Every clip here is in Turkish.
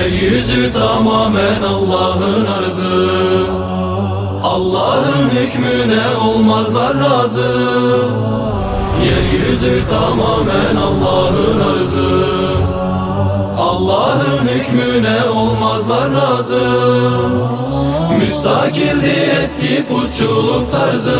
Yeryüzü tamamen Allah'ın arzı, Allah'ın hükmüne olmazlar razı. Yeryüzü tamamen Allah'ın arzı, Allah'ın hükmüne olmazlar razı. Müstakildi eski putçuluk tarzı,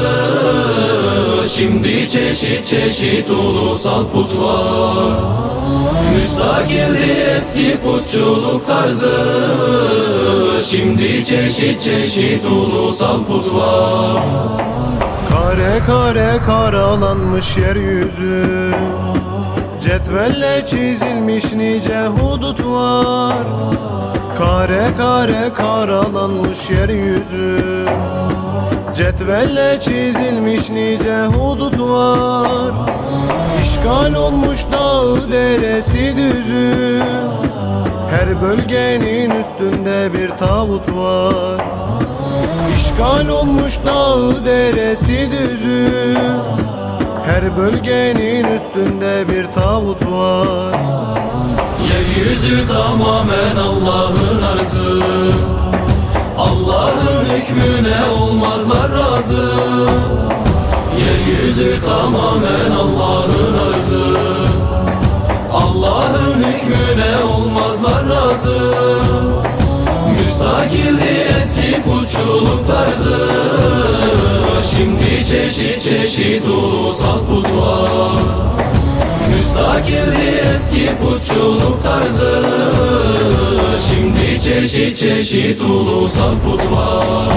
şimdi çeşit çeşit ulusal put var. Müstakildi eski putçuluk tarzı, şimdi çeşit çeşit ulusal put var. Kare kare karalanmış yeryüzü, cetvelle çizilmiş nice hudut var. Kare kare karalanmış yeryüzü, cetvelle çizilmiş nice hudut var. İşgal olmuş dağı deresi düzü, her bölgenin üstünde bir tağut var. İşgal olmuş dağı deresi düzü, her bölgenin üstünde bir tağut var. Yeryüzü tamamen Allah'ın arzı, Allah'ın hükmüne olmazlar razı. Yeryüzü tamamen Allah'ın arzı, Allah'ın hükmüne olmazlar razı. Müstakildi eski putçuluk tarzı, şimdi çeşit çeşit ulusal put var. Müstakildi eski putçuluk tarzı, şimdi çeşit çeşit ulusal put var.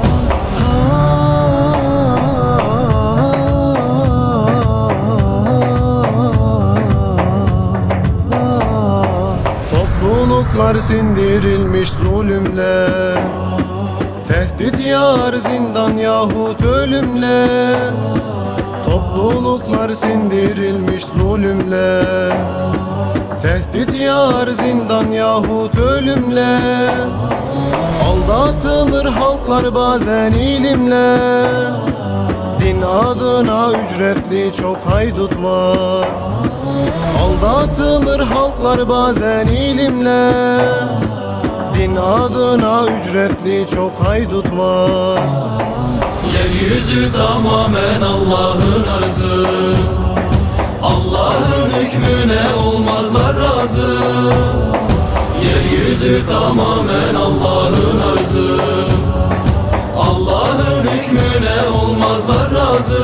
Topluluklar sindirilmiş zulümle, tehdit yar zindan yahut ölümle. Topluluklar sindirilmiş zulümle, tehdit yar zindan yahut ölümle. Aldatılır halklar bazen ilimle, din adına ücretli çok haydut var. Aldatılır halklar bazen ilimle, din adına ücretli çok haydut var. Yeryüzü tamamen Allah'ın arzı, Allah'ın hükmüne olmazlar razı. Yeryüzü tamamen Allah'ın arzı, Allah'ın hükmüne olmazlar razı.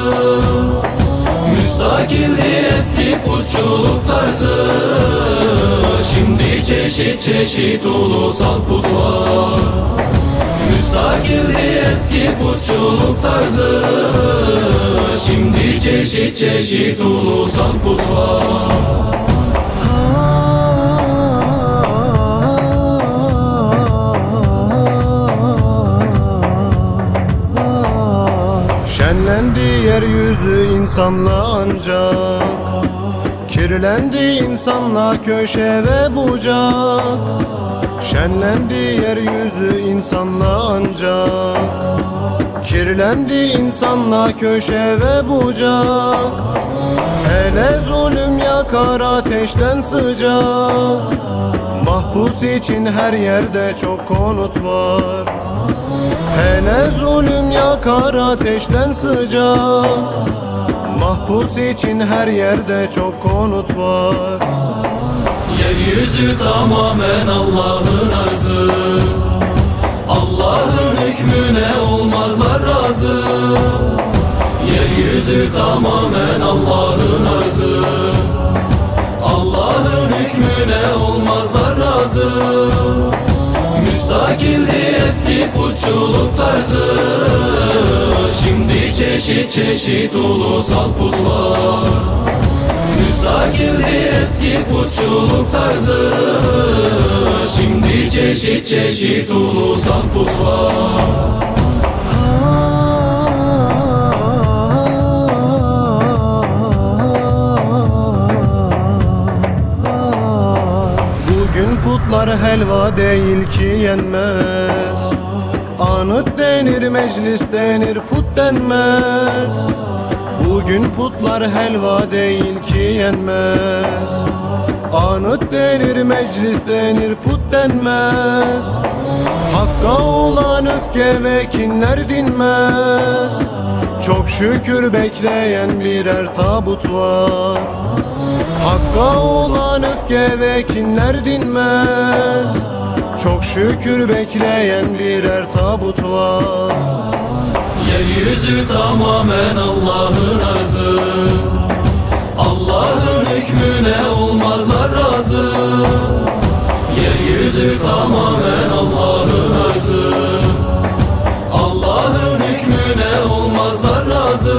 Müstakildi eski putçuluk tarzı, şimdi çeşit çeşit ulusal put var. Müstakildi eski putçuluk tarzı, şimdi çeşit çeşit ulusal put var. Şenlendi yeryüzü insanla ancak, kirlendi insanla köşe ve bucak. Şenlendi yeryüzü insanla ancak, kirlendi insanla köşe ve bucak. Hele zulüm yakar ateşten sıcak, mahpus için her yerde çok konut var. Hele zulüm yakar ateşten sıcak, mahpus için her yerde çok konut var. Yeryüzü tamamen Allah'ın arzı, Allah'ın hükmüne olmazlar razı. Yeryüzü tamamen Allah'ın arzı, Allah'ın hükmüne olmazlar razı. Müstakildi eski putçuluk tarzı, şimdi çeşit çeşit ulusal put var. Müstakildi eski putçuluk tarzı, şimdi çeşit çeşit ulusal put var. Bugün putlar helva değil ki yenmez, anıt denir meclis denir put denmez. Bugün putlar helva değil ki yenmez, Anıt denir, meclis denir, put denmez. Hakka olan öfke ve kinler dinmez. Çok şükür bekleyen birer tabut var. Hakka olan öfke ve kinler dinmez. Çok şükür bekleyen birer tabut var. Yeryüzü tamamen Allah'ın arzı, Allah'ın hükmüne olmazlar razı. Yeryüzü tamamen Allah'ın arzı, Allah'ın hükmüne olmazlar razı.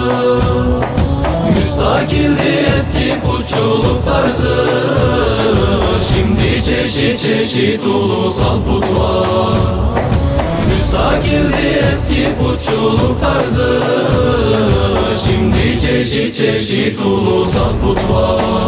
Müstakildi eski putçuluk tarzı, şimdi çeşit çeşit ulusal put var. Müstakildi eski putçuluk tarzı, şimdi çeşit çeşit ulusal put var.